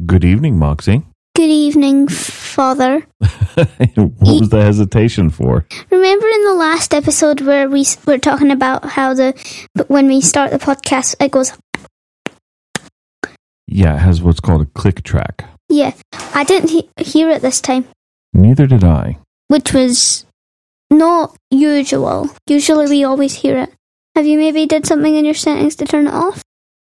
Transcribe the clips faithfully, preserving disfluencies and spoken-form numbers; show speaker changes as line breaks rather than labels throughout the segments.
Good evening, Moxie.
Good evening, Father.
What was the hesitation for?
Remember in the last episode where we were talking about how the when we start the podcast, it goes...
Yeah, it has what's called a click track.
Yeah, I didn't he- hear it this time.
Neither did I.
Which was not usual. Usually we always hear it. Have you maybe did something in your settings to turn it off?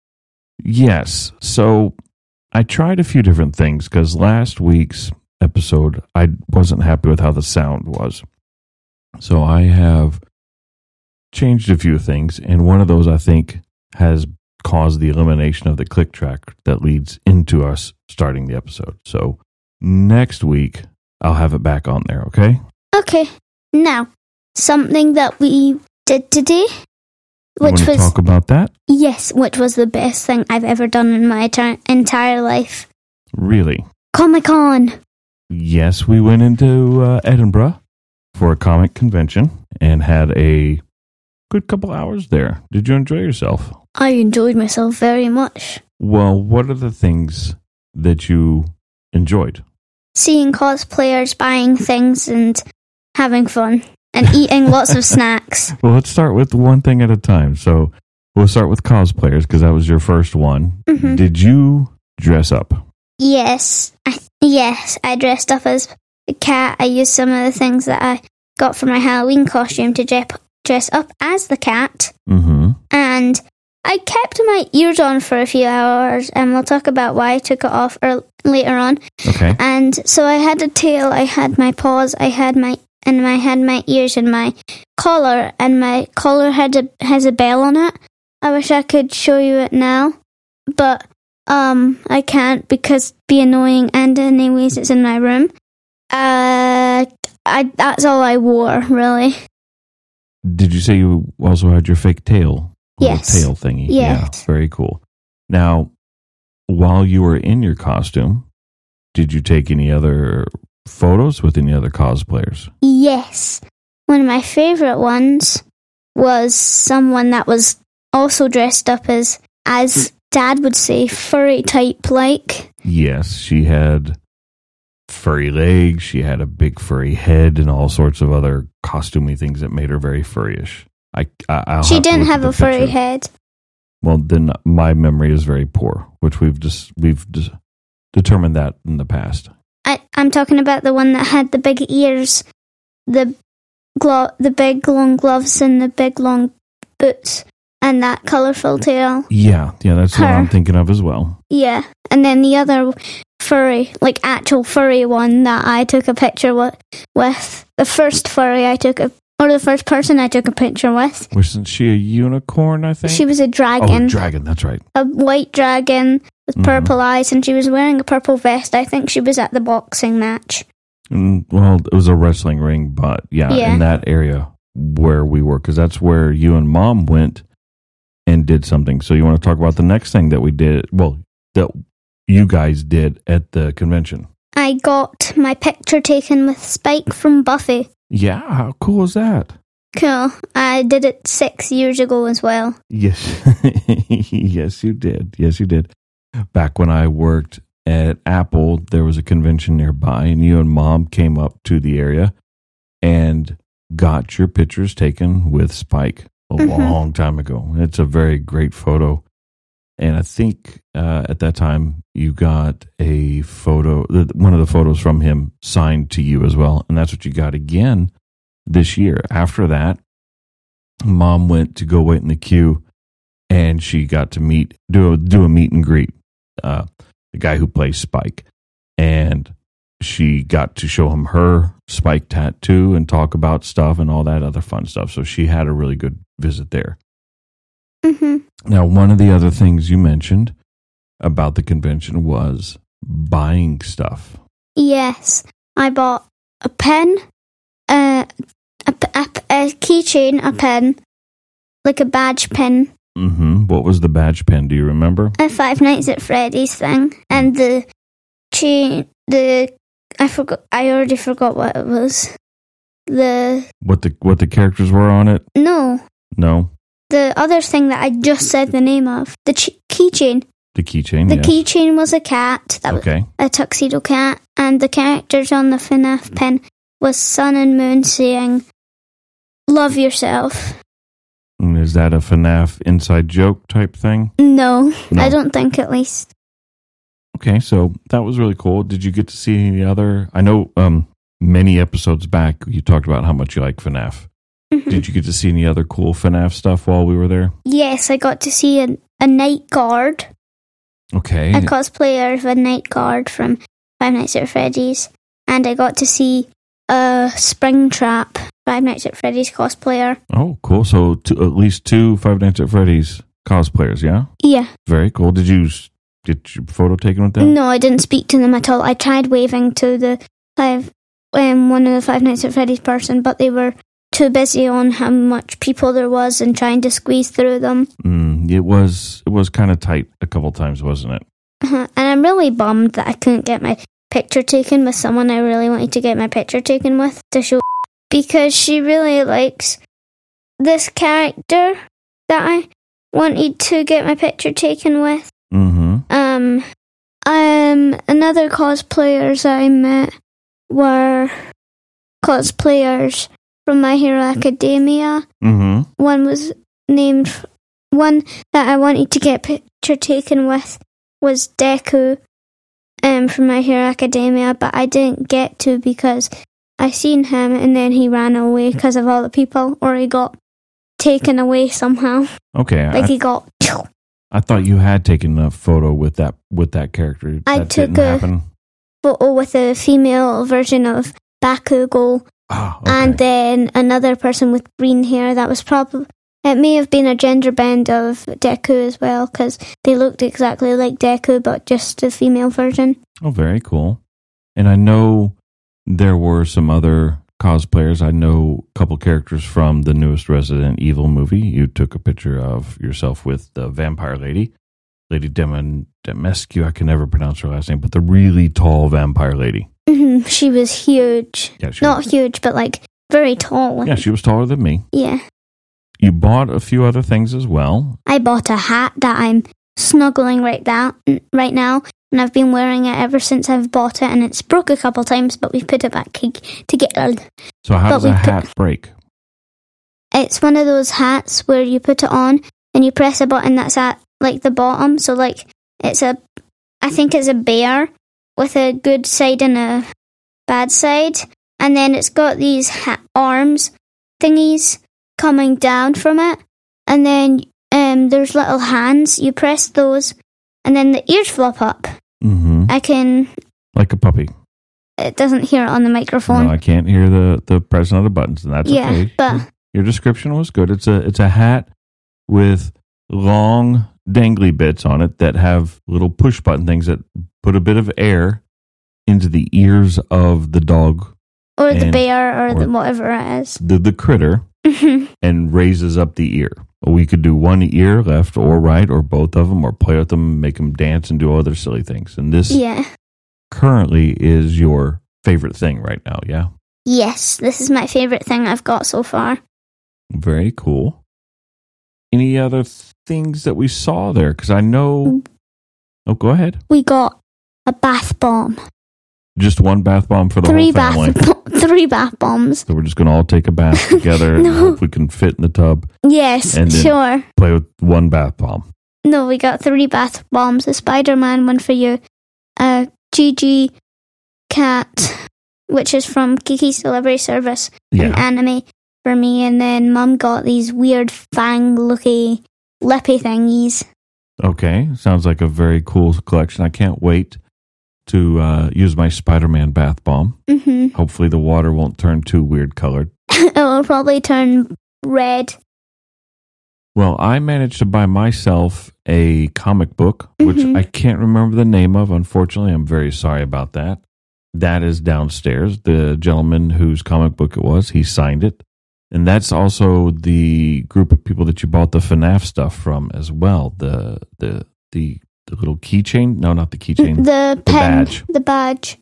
Yes. So I tried a few different things because last week's episode, I wasn't happy with how the sound was. So I have changed a few things, and one of those I think has caused the elimination of the click track that leads into us starting the episode. So next week, I'll have it back on there, okay?
Okay. Now, something that we did today,
which
was...
talk about that?
Yes, which was the best thing I've ever done in my tar- entire life.
Really?
Comic-Con.
Yes, we went into uh, Edinburgh for a comic convention and had a good couple hours there. Did you enjoy yourself?
I enjoyed myself very much.
Well, what are the things that you enjoyed?
Seeing cosplayers, buying things, and having fun. And eating lots of snacks.
Well, let's start with one thing at a time. So we'll start with cosplayers because that was your first one.
Mm-hmm.
Did you dress up?
Yes. I, yes, I dressed up as a cat. I used some of the things that I got for my Halloween costume to je- dress up as the cat.
Mm-hmm.
And I kept my ears on for a few hours, and we'll talk about why I took it off er- later on.
Okay.
And so I had a tail, I had my paws, I had my and I had my ears and my collar, and my collar had a has a bell on it. I wish I could show you it now, but um, I can't because it'd be annoying. And anyways, it's in my room. Uh, I that's all I wore, really.
Did you say you also had your fake tail?
Yes.
Tail thingy.
Yes.
Yeah, very cool. Now, while you were in your costume, did you take any other photos with any other cosplayers?
Yes. One of my favorite ones was someone that was also dressed up as, as Dad would say, furry type like.
Yes, she had furry legs, she had a big furry head, and all sorts of other costumey things that made her very furryish. I, I, I'll
she
have
didn't have a furry
picture.
head.
Well, then my memory is very poor, which we've just we've just determined that in the past.
I, I'm talking about the one that had the big ears, the glo- the big long gloves, and the big long boots, and that colourful tail.
Yeah, yeah, that's
Her.
what I'm thinking of as well.
Yeah, and then the other furry, like actual furry one that I took a picture with, with the first furry I took a, or the first person I took a picture with.
Wasn't she a unicorn, I think?
She was a dragon.
Oh, dragon, that's right.
A white dragon with
Mm-hmm.
purple eyes, and she was wearing a purple vest. I think she was at the boxing match.
Mm, well, it was a wrestling ring, but yeah,
Yeah.
in that area where we were, because that's where you and Mom went and did something. So you want to talk about the next thing that we did, well, that you guys did at the convention?
I got my picture taken with Spike from Buffy.
Yeah, how cool is that?
Cool. I did it six years ago as well.
Yes, yes, you did. Yes, you did. Back when I worked at Apple, there was a convention nearby, and you and Mom came up to the area and got your pictures taken with Spike a
Mm-hmm.
long time ago. It's a very great photo. And I think uh, at that time you got a photo, one of the photos from him signed to you as well. And that's what you got again this year. After that, Mom went to go wait in the queue, and she got to meet, do a, do a meet and greet, uh, the guy who plays Spike. And she got to show him her Spike tattoo and talk about stuff and all that other fun stuff. So she had a really good visit there.
Mm-hmm.
Now, one of the other things you mentioned about the convention was buying stuff.
Yes. I bought a pen, uh, a, a, a keychain, a pen, like a badge pin.
Mm-hmm. What was the badge pen? Do you remember?
A Five Nights at Freddy's thing. And the chain, the, I forgot, I already forgot what it was. The,
What the what the characters were on it?
no,
No.
the other thing that I just said the name of. The ch- keychain.
The keychain,
The
yes.
keychain was a cat. That
Okay.
was a tuxedo cat. And the characters on the FNAF pin was Sun and Moon saying, "Love yourself."
And is that a FNAF inside joke type thing?
No,
No.
I don't think at least.
Okay, so that was really cool. Did you get to see any other? I know um, many episodes back you talked about how much you like FNAF.
Mhm.
Did you get to see any other cool FNAF stuff while we were there?
Yes, I got to see a, a night guard.
Okay.
A cosplayer of a night guard from Five Nights at Freddy's. And I got to see a Springtrap Five Nights at Freddy's cosplayer.
Oh, cool. So two, at least two Five Nights at Freddy's cosplayers, yeah?
Yeah.
Very cool. Did you s- get your photo taken with them?
No, I didn't speak to them at all. I tried waving to the five, um, one of the Five Nights at Freddy's person, but they were too busy on how much people there was and trying to squeeze through them.
Mm, it was it was kind of tight a couple times, wasn't it?
Uh-huh. And I'm really bummed that I couldn't get my picture taken with someone I really wanted to get my picture taken with to show, because she really likes this character that I wanted to get my picture taken with.
Mm-hmm.
Um, um, another cosplayers I met were cosplayers from My Hero Academia.
Mm-hmm.
One was named, one that I wanted to get picture taken with was Deku, um, from My Hero Academia, but I didn't get to because I seen him and then he ran away because of all the people, or he got taken away somehow.
Okay.
Like
I,
he got.
I thought you had taken a photo with that with that character.
I
that
took
didn't
a-
happen.
Photo with a female version of Bakugo.
Ah, okay.
And then another person with green hair. That was probably, it may have been a gender bend of Deku as well, because they looked exactly like Deku, but just a female version.
Oh, very cool. And I know there were some other cosplayers. I know a couple characters from the newest Resident Evil movie. You took a picture of yourself with the vampire lady, Lady Dem- Demescu. I can never pronounce her last name, but the really tall vampire lady.
Mhm, she was huge.
Yeah, she
Not
was,
huge, but like very tall.
yeah, she was taller than me.
Yeah.
You bought a few other things as well.
I bought a hat that I'm snuggling right that right now, and I've been wearing it ever since I've bought it, and it's broke a couple times, but we've put it back together.
So how
But
does
we
a
put-
hat break?
It's one of those hats where you put it on and you press a button that's at like the bottom. So like it's a, I think it's a bear with a good side and a bad side, and then it's got these ha- arms thingies coming down from it, and then um there's little hands. You press those, and then the ears flop up.
Mm-hmm.
I can.
Like a puppy.
It doesn't hear it on the microphone.
No, I can't hear the, the pressing of the buttons, and that's
yeah,
okay.
but
Your description was good. It's a it's a hat with long dangly bits on it that have little push button things that put a bit of air into the ears of the dog,
or the
and-
bear, or,
or-
the whatever it is.
the the critter,
Mhm.
and raises up the ear. We could do one ear, left or right, or both of them, or play with them, make them dance, and do other silly things. And this
Yeah.
currently is your favorite thing right now, yeah?
Yes, this is my favorite thing I've got so far.
Very cool. Any other things that we saw there? Because I know... Oh, go ahead.
We got a bath bomb.
Just one bath bomb for the
Three
whole family.
bath bo- three bath bombs.
So we're just going to all take a bath together and
No.
hope we can fit in the tub.
Yes,
And then-
sure.
Play with one bath bomb.
No, we got three bath bombs. A Spider-Man one for you. A Gigi cat, which is from Kiki's Delivery Service, an
Yeah.
anime for me. And then Mum got these weird fang-looky lippy thingies.
Okay. Sounds like a very cool collection. I can't wait to uh, use my Spider-Man bath bomb.
hmm
Hopefully the water won't turn too weird colored.
It will probably turn red.
Well, I managed to buy myself a comic book, which
Mhm.
I can't remember the name of. Unfortunately, I'm very sorry about that. That is downstairs. The gentleman whose comic book it was, he signed it. And that's also the group of people that you bought the FNAF stuff from as well. The the the, the little keychain. No, not the keychain.
The pen.
badge.
The badge.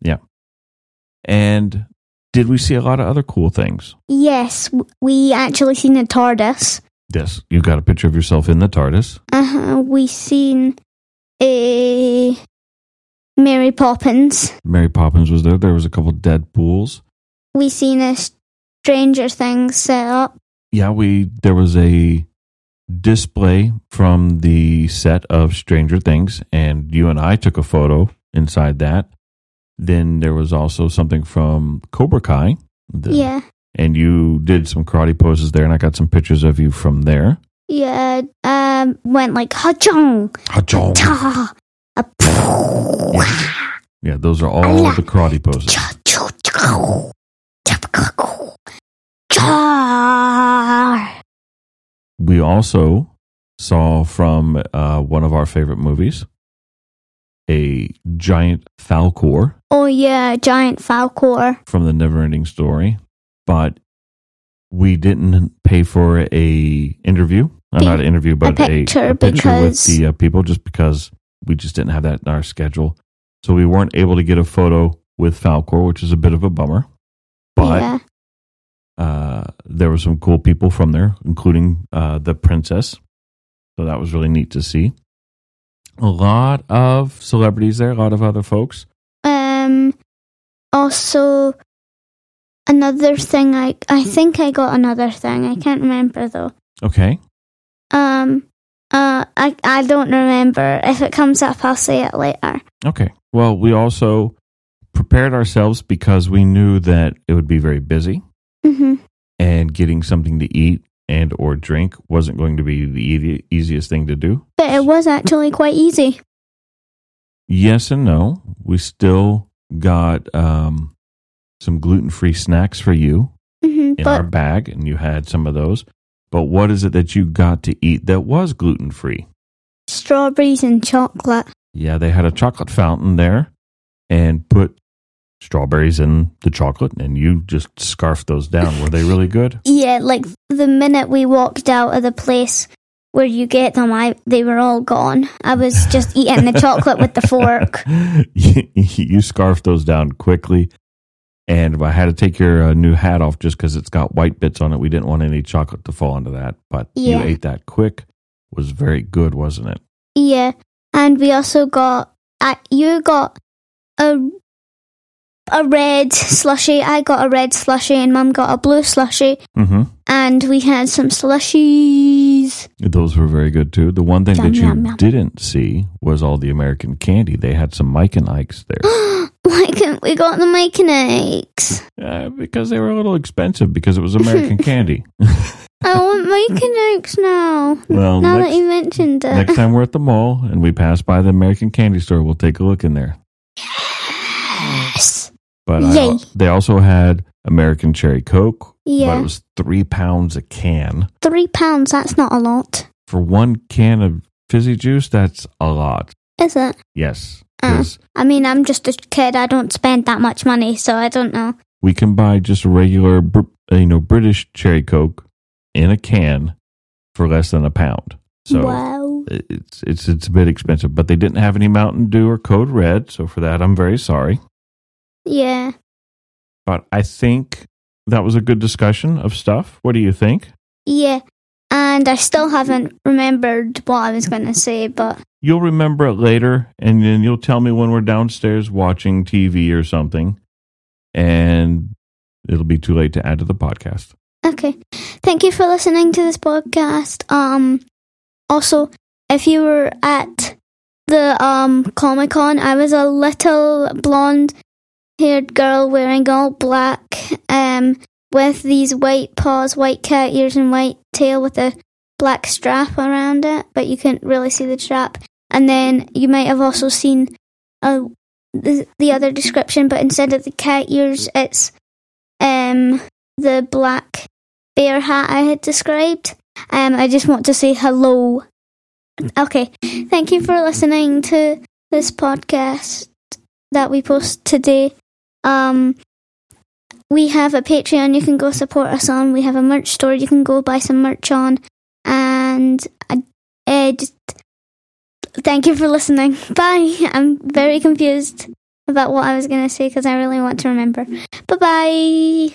And did we see a lot of other cool things?
Yes, w- we actually seen a TARDIS.
Yes, you got a picture of yourself in the TARDIS.
Uh-huh. We seen a Mary Poppins.
Mary Poppins was there. There was a couple dead pools.
We seen a Stranger Things set up.
Yeah, we there was a display from the set of Stranger Things, and you and I took a photo inside that. Then there was also something from Cobra Kai. The,
Yeah.
And you did some karate poses there, and I got some pictures of you from there.
Yeah. Um. Went like ha-chong.
Ha-chong.
Ta. A
Yeah. Yeah, those are all the karate poses. We also saw from uh, one of our favorite movies a giant Falcor.
Oh yeah, giant Falcor.
From the Neverending Story, but we didn't pay for a interview. Uh, not an interview, but
a picture,
a, a picture
because
with the uh, people, just because we just didn't have that in our schedule. So we weren't able to get a photo with Falcor, which is a bit of a bummer. But
yeah.
uh, there were some cool people from there, including uh, the princess. So that was really neat to see. A lot of celebrities there, a lot of other folks.
Um. Also, another thing. I I think I got another thing. I can't remember though.
Okay.
Um. Uh. I I don't remember. If it comes up, I'll say it later.
Okay. Well, we also prepared ourselves because we knew that it would be very busy,
Mm-hmm.
and getting something to eat and or drink wasn't going to be the e- easiest thing to do.
But it was actually quite easy.
Yes and no. We still got um, some gluten-free snacks for you
Mm-hmm.
in
But
our bag, and you had some of those. But what is it that you got to eat that was gluten-free?
strawberries and chocolate.
Yeah, they had a chocolate fountain there and put strawberries in the chocolate, and you just scarfed those down. Were they really good?
Yeah, like the minute we walked out of the place where you get them, I they were all gone. I was just eating the chocolate with the fork.
you, you scarfed those down quickly, and I had to take your uh, new hat off just because it's got white bits on it. We didn't want any chocolate to fall into that, but
Yeah.
you ate that quick. It was very good, wasn't it?
Yeah, and we also got uh, you got a a red slushy. I got a red slushy, and Mum got a blue slushy.
Mm-hmm.
And we had some slushies.
Those were very good too. The one thing
Yum,
that you
yum, yum.
didn't see was all the American candy. They had some Mike and Ike's there.
Why can't we got the Mike and Ike's?
Uh, because they were a little expensive because it was American candy.
I want Mike and Ike's now.
Well,
now
next,
that you mentioned it.
next time we're at the mall and we pass by the American candy store, we'll take a look in there.
Yes.
But
Yay.
I, they also had American Cherry Coke,
Yeah.
but it was three pounds a can.
Three pounds, that's not a lot.
For one can of fizzy juice, that's a lot.
Is it?
Yes.
Uh,
'Cause
I mean, I'm just a kid. I don't spend that much money, so I don't know.
we can buy just a regular, Br- you know, British Cherry Coke in a can for less than a pound. So
wow.
it's it's it's a bit expensive, but they didn't have any Mountain Dew or Code Red, so for that I'm very sorry.
Yeah.
But I think that was a good discussion of stuff. What do you think?
Yeah. And I still haven't remembered what I was going to say, but
You'll remember it later, and then you'll tell me when we're downstairs watching T V or something, and it'll be too late to add to the podcast.
okay. Thank you for listening to this podcast. Um, also, if you were at the um Comic Con, I was a little blonde-haired girl wearing all black, um, with these white paws, white cat ears, and white tail with a black strap around it, but you couldn't really see the strap. And then you might have also seen uh, the, the other description, but instead of the cat ears, it's um the black bear hat I had described. Um, I just want to say hello. Okay, thank you for listening to this podcast that we post today. Um, we have a Patreon you can go support us on. We have a merch store you can go buy some merch on. And uh, uh, just thank you for listening. Bye. I'm very confused about what I was going to say because I really want to remember. Bye-bye.